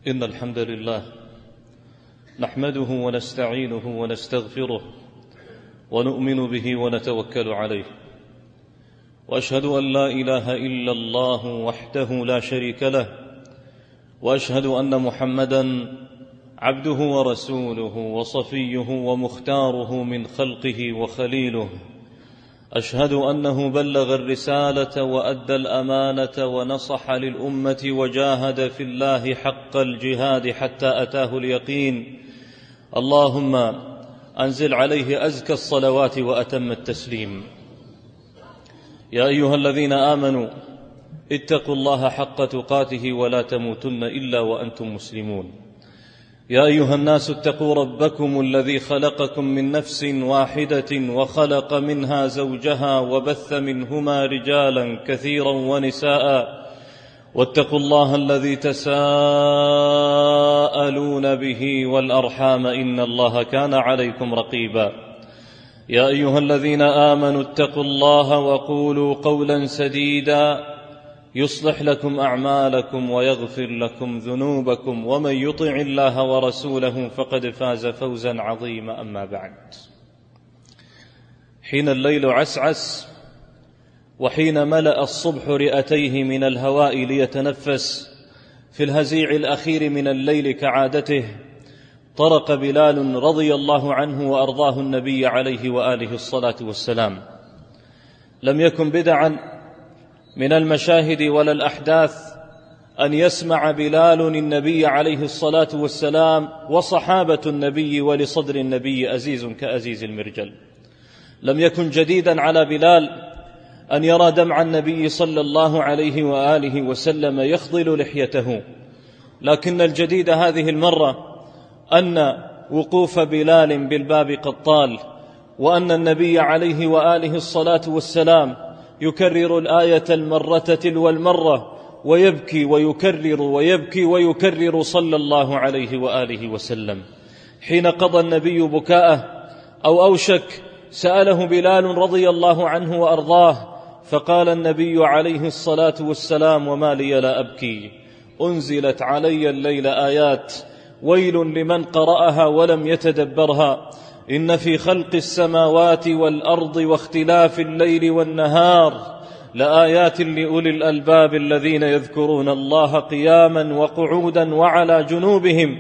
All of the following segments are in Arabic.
إن الحمد لله نحمده ونستعينه ونستغفره ونؤمن به ونتوكل عليه، وأشهد أن لا إله إلا الله وحده لا شريك له، وأشهد أن محمدًا عبده ورسوله وصفيه ومختاره من خلقه وخليله. أشهد أنه بلغ الرسالة وأدى الأمانة ونصح للأمة وجاهد في الله حق الجهاد حتى أتاه اليقين. اللهم أنزل عليه أزكى الصلوات وأتم التسليم. يا أيها الذين آمنوا اتقوا الله حق تقاته ولا تموتن إلا وأنتم مسلمون. يا أيها الناس اتقوا ربكم الذي خلقكم من نفس واحدة وخلق منها زوجها وبث منهما رجالا كثيرا ونساء، واتقوا الله الذي تساءلون به والأرحام إن الله كان عليكم رقيبا. يا أيها الذين آمنوا اتقوا الله وقولوا قولا سديدا يصلح لكم أعمالكم ويغفر لكم ذنوبكم، ومن يطع الله ورسوله فقد فاز فوزا عظيما. أما بعد، حين الليل عسعس وحين ملأ الصبح رئتيه من الهواء ليتنفس في الهزيع الأخير من الليل كعادته، طرق بلال رضي الله عنه وأرضاه النبي عليه وآله الصلاة والسلام. لم يكن بدعا من المشاهد ولا الأحداث أن يسمع بلال النبي عليه الصلاة والسلام وصحابة النبي ولصدر النبي أزيز كأزيز المرجل. لم يكن جديدا على بلال أن يرى دمع النبي صلى الله عليه وآله وسلم يخضل لحيته، لكن الجديد هذه المرة أن وقوف بلال بالباب قد طال، وأن النبي عليه وآله الصلاة والسلام يكرر الآية المرة تلو المرة، ويبكي ويكرر ويبكي ويكرر صلى الله عليه وآله وسلم. حين قضى النبي بكاءه أو أوشك سأله بلال رضي الله عنه وأرضاه، فقال النبي عليه الصلاة والسلام: وما لي لا أبكي؟ أنزلت علي الليل آيات، ويل لمن قرأها ولم يتدبرها. إن في خلق السماوات والأرض واختلاف الليل والنهار لآيات لأولي الألباب الذين يذكرون الله قياما وقعودا وعلى جنوبهم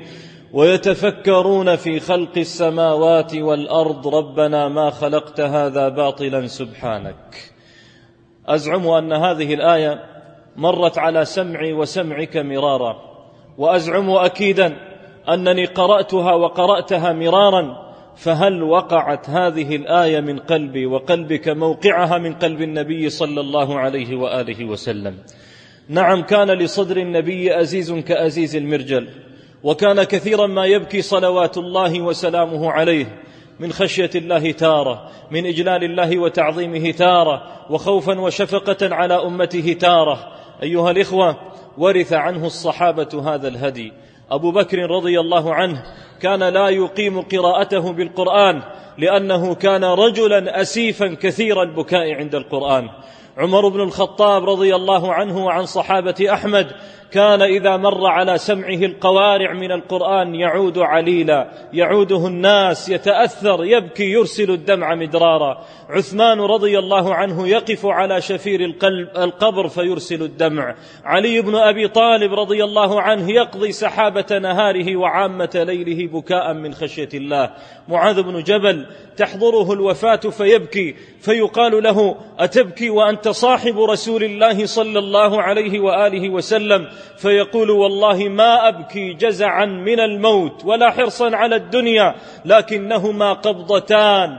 ويتفكرون في خلق السماوات والأرض ربنا ما خلقت هذا باطلا سبحانك. أزعم أن هذه الآية مرت على سمعي وسمعك مرارا، وأزعم أكيدا أنني قرأتها وقرأتها مرارا، فهل وقعت هذه الآية من قلبي وقلبك موقعها من قلب النبي صلى الله عليه وآله وسلم؟ نعم، كان لصدر النبي أزيز كأزيز المرجل، وكان كثيرا ما يبكي صلوات الله وسلامه عليه من خشية الله تارة، من إجلال الله وتعظيمه تارة، وخوفا وشفقة على أمته تارة. أيها الإخوة، ورث عنه الصحابة هذا الهدي. أبو بكر رضي الله عنه كان لا يقيم قراءته بالقرآن لأنه كان رجلا أسيفا كثير البكاء عند القرآن. عمر بن الخطاب رضي الله عنه وعن صحابة أحمد كان إذا مر على سمعه القوارع من القرآن يعود عليلا، يعوده الناس، يتأثر، يبكي، يرسل الدمع مدرارا. عثمان رضي الله عنه يقف على شفير القبر فيرسل الدمع. علي بن أبي طالب رضي الله عنه يقضي سحابة نهاره وعامة ليله بكاء من خشية الله. معاذ بن جبل تحضره الوفاة فيبكي، فيقال له: أتبكي وأنت صاحب رسول الله صلى الله عليه وآله وسلم؟ فيقول: والله ما أبكي جزعا من الموت ولا حرصا على الدنيا، لكنهما قبضتان،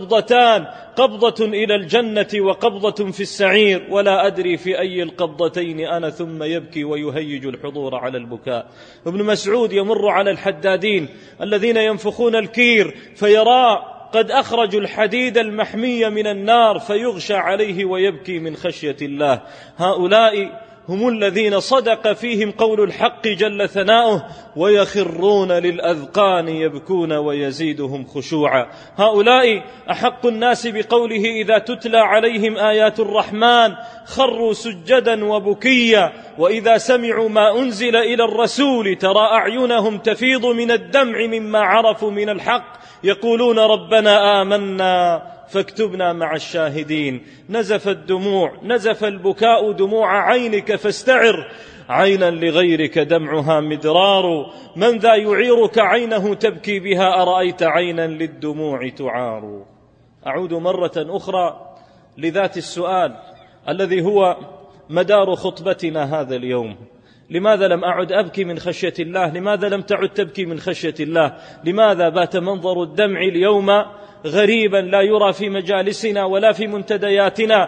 قبضة إلى الجنة وقبضة في السعير، ولا أدري في أي القبضتين أنا. ثم يبكي ويهيج الحضور على البكاء. ابن مسعود يمر على الحدادين الذين ينفخون الكير فيرى قد أخرجوا الحديد المحمي من النار فيغشى عليه ويبكي من خشية الله. هؤلاء هم الذين صدق فيهم قول الحق جل ثناؤه: ويخرون للأذقان يبكون ويزيدهم خشوعا. هؤلاء أحق الناس بقوله إذا تتلى عليهم آيات الرحمن خروا سجدا وبكيا، وإذا سمعوا ما أنزل إلى الرسول ترى أعينهم تفيض من الدمع مما عرفوا من الحق يقولون ربنا آمنا فاكتبنا مع الشاهدين. نزف الدموع، نزف البكاء دموع عينك فاستعر، عينا لغيرك دمعها مدرار. من ذا يعيرك عينه تبكي بها، أرأيت عينا للدموع تعار. أعود مرة أخرى لذات السؤال الذي هو مدار خطبتنا هذا اليوم: لماذا لم أعد أبكي من خشية الله؟ لماذا لم تعد تبكي من خشية الله؟ لماذا بات منظر الدمع اليوم غريبا لا يرى في مجالسنا ولا في منتدياتنا،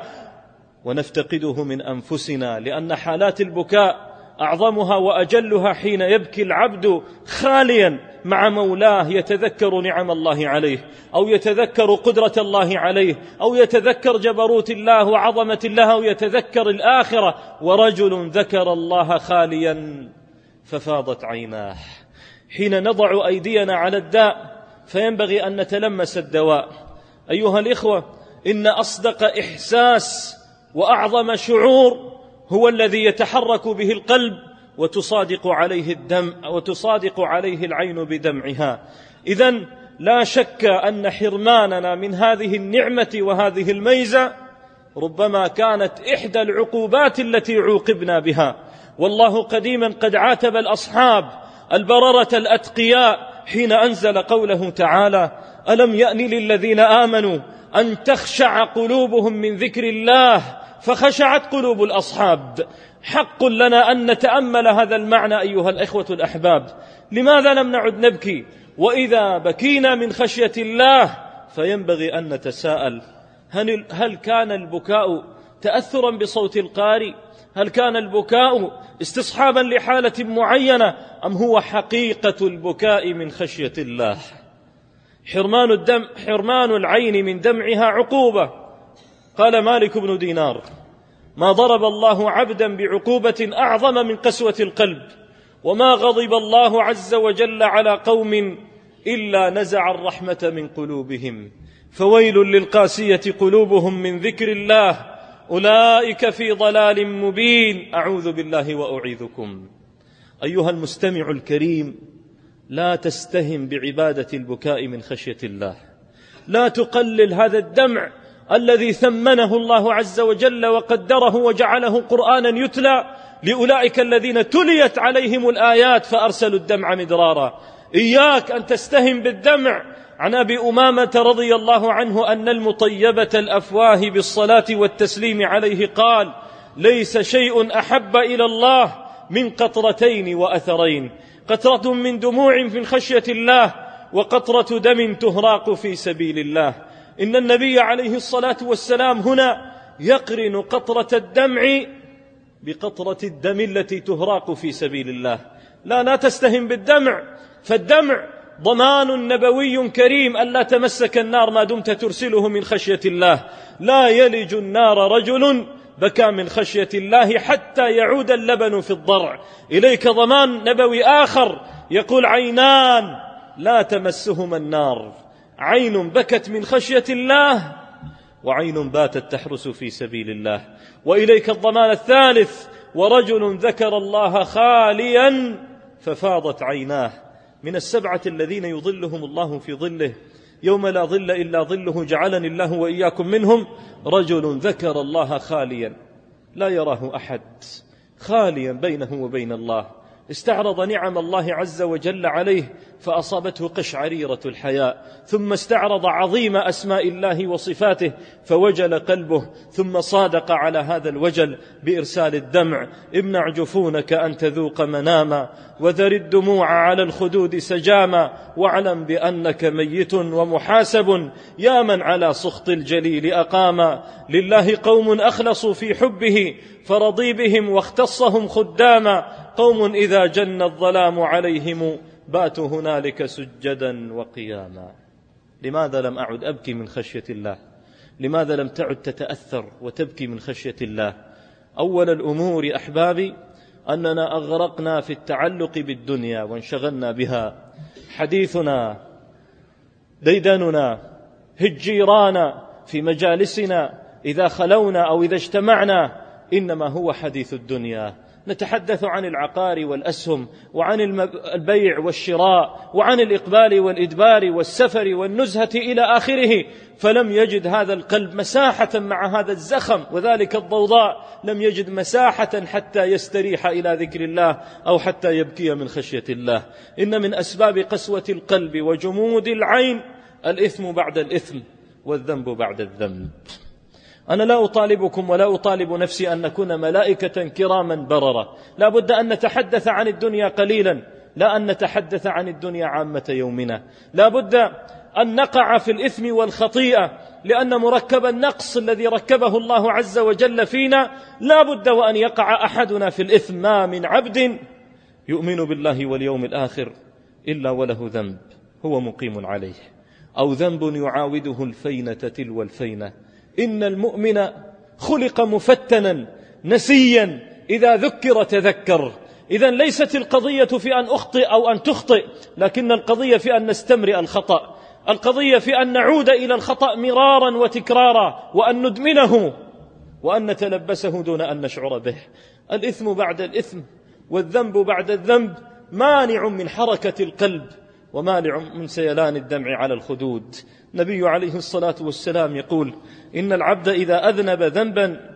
ونفتقده من أنفسنا؟ لأن حالات البكاء أعظمها وأجلها حين يبكي العبد خاليا مع مولاه، يتذكر نعم الله عليه، أو يتذكر قدرة الله عليه، أو يتذكر جبروت الله وعظمة الله، أو يتذكر الآخرة. ورجل ذكر الله خاليا ففاضت عيناه. حين نضع أيدينا على الداء فينبغي أن نتلمس الدواء. أيها الإخوة، إن أصدق إحساس وأعظم شعور هو الذي يتحرك به القلب وتصادق عليه الدمع وتصادق عليه العين بدمعها. إذن لا شك أن حرماننا من هذه النعمة وهذه الميزة ربما كانت إحدى العقوبات التي عوقبنا بها. والله قديما قد عاتب الأصحاب البررة الأتقياء حين أنزل قوله تعالى: ألم يأن للذين آمنوا أن تخشع قلوبهم من ذكر الله فخشعت قلوب الأصحاب. حق لنا أن نتأمل هذا المعنى أيها الإخوة الأحباب. لماذا لم نعد نبكي؟ وإذا بكينا من خشية الله فينبغي أن نتساءل: هل كان البكاء تأثرا بصوت القارئ؟ هل كان البكاء استصحابا لحالة معينة؟ أم هو حقيقة البكاء من خشية الله؟ حرمان العين من دمعها عقوبة. قال مالك بن دينار: ما ضرب الله عبدا بعقوبة أعظم من قسوة القلب، وما غضب الله عز وجل على قوم إلا نزع الرحمة من قلوبهم، فويل للقاسية قلوبهم من ذكر الله، أولئك في ضلال مبين. أعوذ بالله وأعيذكم. أيها المستمع الكريم، لا تستهن بعبادة البكاء من خشية الله. لا تقلل هذا الدمع الذي ثمنه الله عز وجل وقدره وجعله قرآنا يتلى لأولئك الذين تليت عليهم الآيات فأرسلوا الدمع مدرارا. إياك أن تستهن بالدمع. عن أبي أمامة رضي الله عنه أن المطيبة الأفواه بالصلاة والتسليم عليه قال: ليس شيء أحب إلى الله من قطرتين وأثرين: قطرة من دموع في خشية الله، وقطرة دم تهراق في سبيل الله. إن النبي عليه الصلاة والسلام هنا يقرن قطرة الدمع بقطرة الدم التي تهراق في سبيل الله. لا تستهن بالدمع، فالدمع ضمان نبوي كريم ألا تمسك النار ما دمت ترسله من خشية الله. لا يلج النار رجل بكى من خشية الله حتى يعود اللبن في الضرع. إليك ضمان نبوي آخر يقول: عينان لا تمسهما النار: عين بكت من خشية الله، وعين باتت تحرس في سبيل الله. وإليك الضمان الثالث: ورجل ذكر الله خاليا ففاضت عيناه. من السبعة الذين يظلهم الله في ظله يوم لا ظل إلا ظله، جعلني الله وإياكم منهم: رجل ذكر الله خاليا لا يراه أحد، خاليا بينه وبين الله، استعرض نعم الله عز وجل عليه فأصابته قشعريرة الحياء، ثم استعرض عظيم أسماء الله وصفاته فوجل قلبه، ثم صادق على هذا الوجل بإرسال الدمع: امنع جفونك أن تذوق مناما، وذر الدموع على الخدود سجاما، واعلم بأنك ميت ومحاسب، يا من على سخط الجليل أقاما. لله قوم أخلصوا في حبه فرضي بهم واختصهم خداما، قوم إذا جن الظلام عليهم باتوا هنالك سجدا وقياما. لماذا لم أعد أبكي من خشية الله؟ لماذا لم تعد تتأثر وتبكي من خشية الله؟ أول الأمور أحبابي أننا أغرقنا في التعلق بالدنيا وانشغلنا بها. حديثنا، ديدننا، هجيرانا في مجالسنا إذا خلونا أو إذا اجتمعنا إنما هو حديث الدنيا. نتحدث عن العقار والأسهم، وعن البيع والشراء، وعن الإقبال والإدبار والسفر والنزهة إلى آخره، فلم يجد هذا القلب مساحة مع هذا الزخم وذلك الضوضاء، لم يجد مساحة حتى يستريح إلى ذكر الله أو حتى يبكي من خشية الله. إن من أسباب قسوة القلب وجمود العين الإثم بعد الإثم والذنب بعد الذنب. أنا لا أطالبكم ولا أطالب نفسي أن نكون ملائكة كراما بررة، لا بد أن نتحدث عن الدنيا قليلا، لا أن نتحدث عن الدنيا عامة يومنا. لا بد أن نقع في الإثم والخطيئة، لأن مركب النقص الذي ركبه الله عز وجل فينا لا بد وأن يقع أحدنا في الإثم. ما من عبد يؤمن بالله واليوم الآخر إلا وله ذنب هو مقيم عليه، أو ذنب يعاوده الفينة تلو الفينة. إن المؤمن خلق مفتنا نسيا، إذا ذكر تذكر. إذن ليست القضية في أن أخطئ أو أن تخطئ، لكن القضية في أن نستمرئ الخطأ، القضية في أن نعود إلى الخطأ مرارا وتكرارا، وأن ندمنه وأن نتلبسه دون أن نشعر به. الإثم بعد الإثم والذنب بعد الذنب مانع من حركة القلب ومانع من سيلان الدمع على الخدود. النبي عليه الصلاة والسلام يقول: إن العبد إذا أذنب ذنبا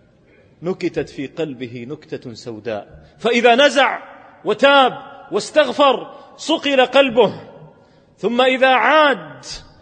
نكتت في قلبه نكتة سوداء، فإذا نزع وتاب واستغفر صقل قلبه، ثم إذا عاد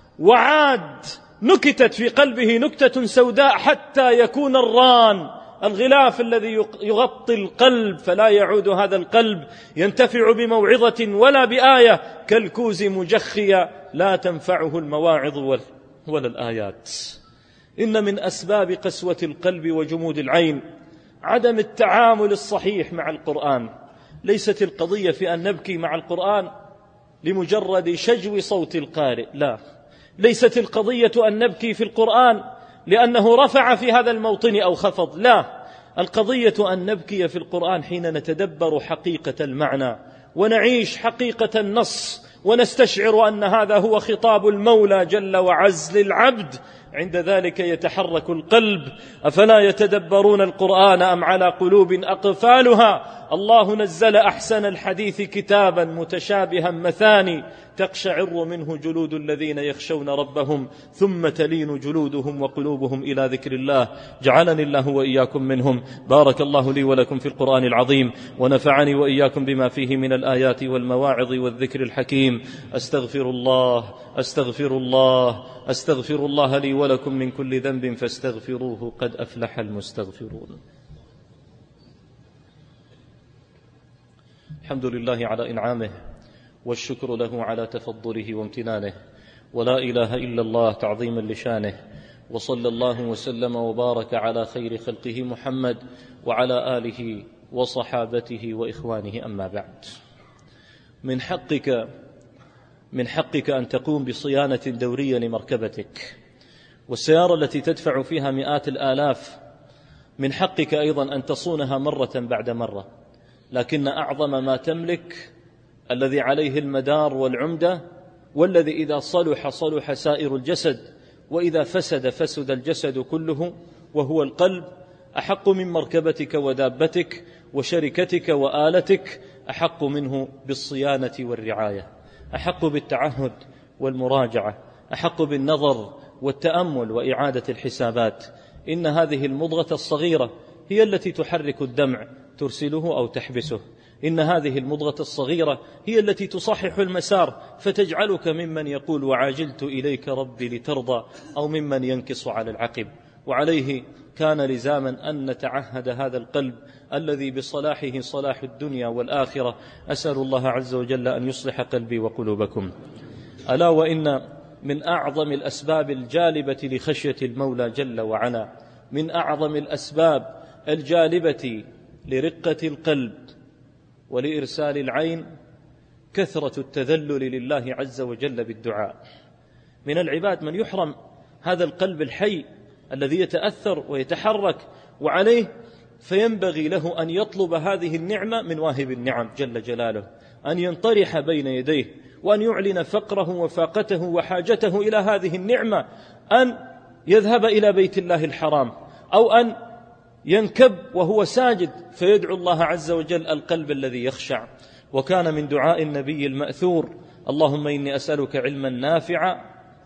وعاد نكتت في قلبه نكتة سوداء حتى يكون الران، الغلاف الذي يغطي القلب، فلا يعود هذا القلب ينتفع بموعظة ولا بآية، كالكوز مجخيا لا تنفعه المواعظ ولا الآيات. إن من أسباب قسوة القلب وجمود العين عدم التعامل الصحيح مع القرآن. ليست القضية في أن نبكي مع القرآن لمجرد شجو صوت القارئ، لا. ليست القضية أن نبكي في القرآن لأنه رفع في هذا الموطن أو خفض، لا. القضية أن نبكي في القرآن حين نتدبر حقيقة المعنى ونعيش حقيقة النص، ونستشعر أن هذا هو خطاب المولى جل وعز للعبد. عند ذلك يتحرك القلب. أفلا يتدبرون القرآن أم على قلوب أقفالها؟ الله نزل أحسن الحديث كتابا متشابها مثاني تقشعر منه جلود الذين يخشون ربهم ثم تلين جلودهم وقلوبهم إلى ذكر الله. جعلني الله وإياكم منهم. بارك الله لي ولكم في القرآن العظيم، ونفعني وإياكم بما فيه من الآيات والمواعظ والذكر الحكيم. أستغفر الله أستغفر الله أستغفر الله لي ولكم من كل ذنب فاستغفروه قد أفلح المستغفرون. الحمد لله على إنعامه، والشكر له على تفضله وامتنانه، ولا إله إلا الله تعظيما لشانه، وصلى الله وسلم وبارك على خير خلقه محمد وعلى آله وصحابته وإخوانه. أما بعد، من حقك أن تقوم بصيانة دورية لمركبتك والسيارة التي تدفع فيها مئات الآلاف. من حقك أيضا أن تصونها مرة بعد مرة، لكن أعظم ما تملك الذي عليه المدار والعمدة، والذي إذا صلح صلح سائر الجسد، وإذا فسد فسد الجسد كله، وهو القلب. أحق من مركبتك ودابتك وشركتك وآلتك، أحق منه بالصيانة والرعاية، أحق بالتعهد والمراجعة، أحق بالنظر والتأمل وإعادة الحسابات. إن هذه المضغة الصغيرة هي التي تحرك الدمع، ترسله أو تحبسه. إن هذه المضغة الصغيرة هي التي تصحح المسار، فتجعلك ممن يقول وعاجلت إليك ربي لترضى، أو ممن ينكص على العقب. وعليه كان لزاما أن نتعهد هذا القلب الذي بصلاحه صلاح الدنيا والآخرة. أسأل الله عز وجل أن يصلح قلبي وقلوبكم. ألا وإن من أعظم الأسباب الجالبة لخشية المولى جل وعلا، من أعظم الأسباب الجالبة لرقة القلب ولإرسال العين، كثرة التذلل لله عز وجل بالدعاء. من العباد من يحرم هذا القلب الحي الذي يتأثر ويتحرك، وعليه فينبغي له أن يطلب هذه النعمة من واهب النعم جل جلاله، أن ينطرح بين يديه وأن يعلن فقره وفاقته وحاجته إلى هذه النعمة، أن يذهب إلى بيت الله الحرام، أو أن ينكب وهو ساجد فيدعو الله عز وجل القلب الذي يخشع. وكان من دعاء النبي المأثور: اللهم إني أسألك علما نافعا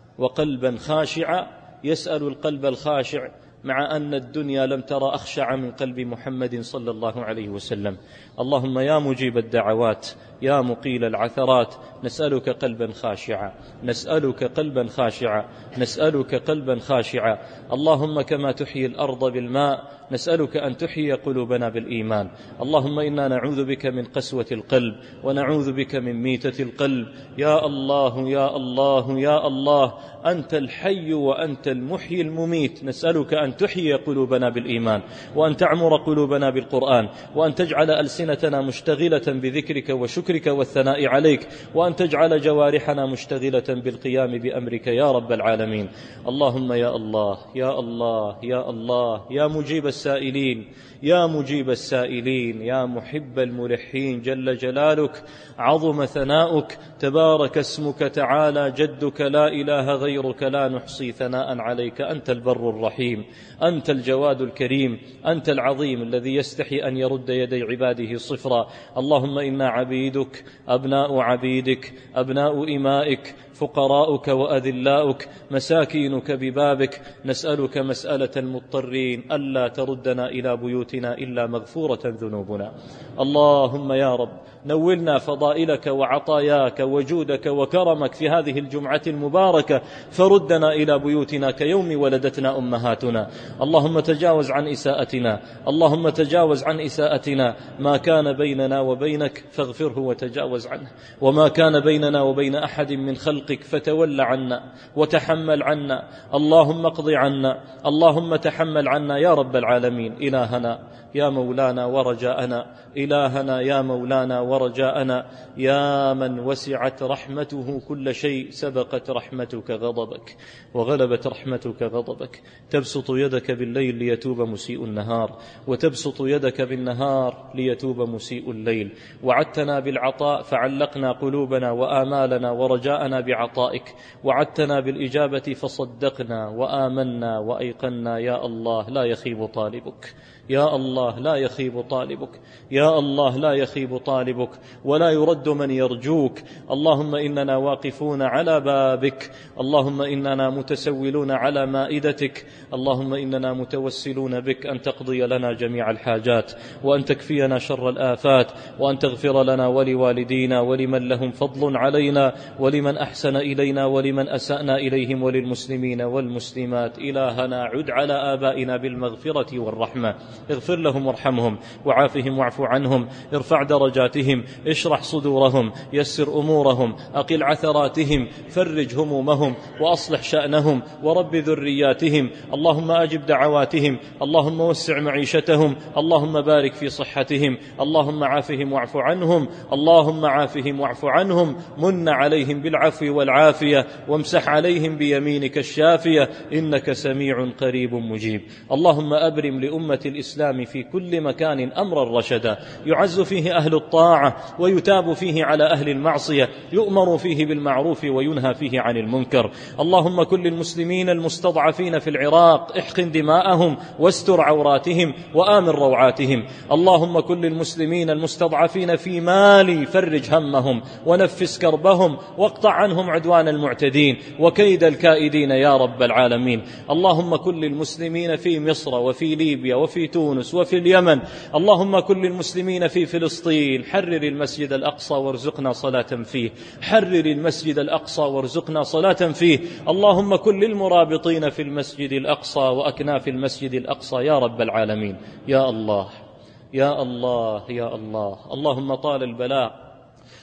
وقلبا خاشعا. يسأل القلب الخاشع مع أن الدنيا لم ترى أخشع من قلب محمد صلى الله عليه وسلم. اللهم يا مجيب الدعوات يا مقيل العثرات، نسألك قلبا خاشعا، نسألك قلبا خاشعا، نسألك قلبا خاشعا. اللهم كما تحيي الأرض بالماء نسألك أن تحيي قلوبنا بالإيمان. اللهم إنا نعوذ بك من قسوة القلب ونعوذ بك من ميتة القلب. يا الله يا الله يا الله، أنت الحي وأنت المحيي المميت، نسألك أن تحيي قلوبنا بالإيمان، وأن تعمر قلوبنا بالقرآن، وأن تجعل ألسنتنا مشتغلة بذكرك وشكرك والثناء عليك، وأن تجعل جوارحنا مشتغلة بالقيام بأمرك يا رب العالمين. اللهم يا الله يا الله يا الله، يا مجيب السائلين يا مجيب السائلين، يا محب الملحين جل جلالك، عظم ثناؤك، تبارك اسمك، تعالى جدك، لا إله غيرك، لا نحصي ثناء عليك. أنت البر الرحيم، أنت الجواد الكريم، أنت العظيم الذي يستحي أن يرد يدي عباده صفرا. اللهم إنا عبيدك، أبناء عبيدك، أبناء إمائك، فقراؤك وأذلاؤك، مساكينك ببابك، نسألك مسألة المضطرين ألا تردنا إلى بيوتنا إلا مغفورة ذنوبنا. اللهم يا رب نولنا فضائلك وعطاياك وجودك وكرمك في هذه الجمعة المباركة، فردنا إلى بيوتنا كيوم ولدتنا أمهاتنا. اللهم تجاوز عن إساءتنا، اللهم تجاوز عن إساءتنا، ما كان بيننا وبينك فاغفره وتجاوز عنه، وما كان بيننا وبين أحد من خلقك فتول عنا وتحمل عنا. اللهم اقض عنا، اللهم تحمل عنا يا رب العالمين. إلهنا يا مولانا ورجاءنا، إلهنا يا مولانا ورجاءنا، يا من وسعت رحمته كل شيء، سبقت رحمتك غضبك وغلبت رحمتك غضبك. تبسط يدك بالليل ليتوب مسيء النهار، وتبسط يدك بالنهار ليتوب مسيء الليل. وعدتنا بالعطاء فعلقنا قلوبنا وآمالنا ورجاءنا بعطائك، وعدتنا بالإجابة فصدقنا وآمنا وأيقنا. يا الله لا يخيب طالبك، يا الله لا يخيب طالبك، يا الله لا يخيب طالبك، ولا يرد من يرجوك. اللهم إننا واقفون على بابك، اللهم إننا متسولون على مائدتك، اللهم إننا متوسلون بك أن تقضي لنا جميع الحاجات، وأن تكفينا شر الآفات، وأن تغفر لنا ولوالدينا ولمن لهم فضل علينا، ولمن أحسن إلينا ولمن أسأنا إليهم، وللمسلمين والمسلمات. إلهنا عد على آبائنا بالمغفرة والرحمة، اغفر لهم وارحمهم وعافهم واعف عنهم، ارفع درجاتهم، اشرح صدورهم، يسر أمورهم، أقل عثراتهم، فرج همومهم، وأصلح شأنهم، ورب ذرياتهم. اللهم أجب دعواتهم، اللهم وسع معيشتهم، اللهم بارك في صحتهم، اللهم عافهم واعف عنهم، اللهم عافهم واعف عنهم، من عليهم بالعفو والعافية، وامسح عليهم بيمينك الشافية، إنك سميع قريب مجيب. اللهم أبرم لأمة الإسلام في كل مكان أمرا رشدا، يعز فيه أهل الطاعة ويتاب فيه على أهل المعصية، يؤمر فيه بالمعروف وينهى فيه عن المنكر. اللهم كل المسلمين المستضعفين في العراق احقن دماءهم واستر عوراتهم وآمن روعاتهم. اللهم كل المسلمين المستضعفين في مالي فرج همهم ونفس كربهم، واقطع عنهم عدوان المعتدين وكيد الكائدين يا رب العالمين. اللهم كل المسلمين في مصر وفي ليبيا وفي تونس وفي اليمن، اللهم كل المسلمين في فلسطين، حرر المسجد الأقصى وارزقنا صلاة فيه، حرر المسجد الأقصى وارزقنا صلاة فيه. اللهم كل المرابطين في المسجد الأقصى وأكناف المسجد الأقصى يا رب العالمين. يا الله يا الله يا الله. اللهم طال البلاء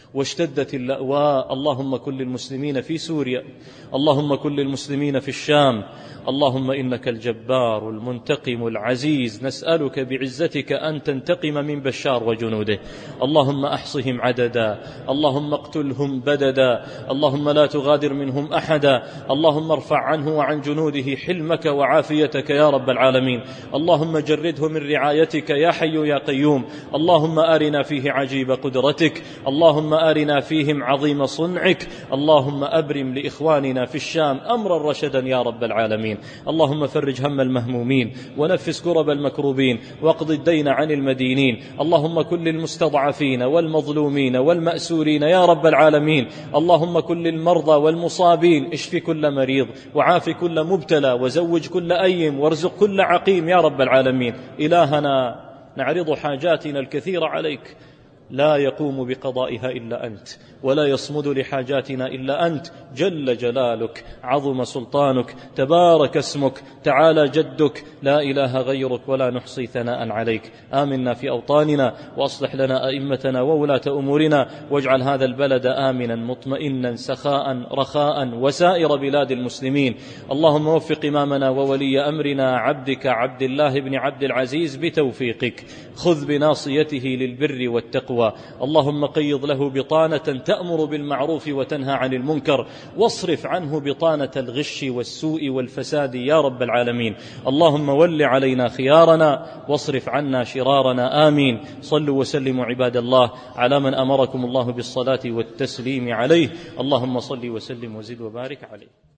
واشتدت اللأواء. اللهم كن للمسلمين في سوريا، اللهم كن للمسلمين في الشام. اللهم إنك الجبار المنتقم العزيز، نسألك بعزتك أن تنتقم من بشار وجنوده. اللهم أحصهم عددا، اللهم اقتلهم بددا، اللهم لا تغادر منهم أحدا. اللهم ارفع عنه وعن جنوده حلمك وعافيتك يا رب العالمين. اللهم جرده من رعايتك يا حي يا قيوم. اللهم أرنا فيه عجيب قدرتك، اللهم أرنا فيهم عظيم صنعك. اللهم أبرم لإخواننا في الشام أمرا رشدا يا رب العالمين. اللهم فرج هم المهمومين ونفس كرب المكروبين واقض الدين عن المدينين. اللهم كن للمستضعفين والمظلومين والمأسورين يا رب العالمين. اللهم كن للمرضى والمصابين، اشف كل مريض وعاف كل مبتلى وزوج كل أيم وارزق كل عقيم يا رب العالمين. إلهنا نعرض حاجاتنا الكثيرة عليك، لا يقوم بقضائها إلا أنت، ولا يصمد لحاجاتنا إلا أنت. جل جلالك، عظم سلطانك، تبارك اسمك، تعالى جدك، لا إله غيرك، ولا نحصي ثناء عليك. آمنا في أوطاننا، وأصلح لنا أئمتنا وولاة أمورنا، واجعل هذا البلد آمنا مطمئنا سخاء رخاء وسائر بلاد المسلمين. اللهم وفق إمامنا وولي أمرنا عبدك عبد الله بن عبد العزيز بتوفيقك، خذ بناصيته للبر والتقوى. اللهم قيض له بطانة تأمر بالمعروف وتنهى عن المنكر، واصرف عنه بطانة الغش والسوء والفساد يا رب العالمين. اللهم ول علينا خيارنا واصرف عنا شرارنا. آمين. صلوا وسلموا عباد الله على من أمركم الله بالصلاة والتسليم عليه. اللهم صل وسلم وزد وبارك عليه.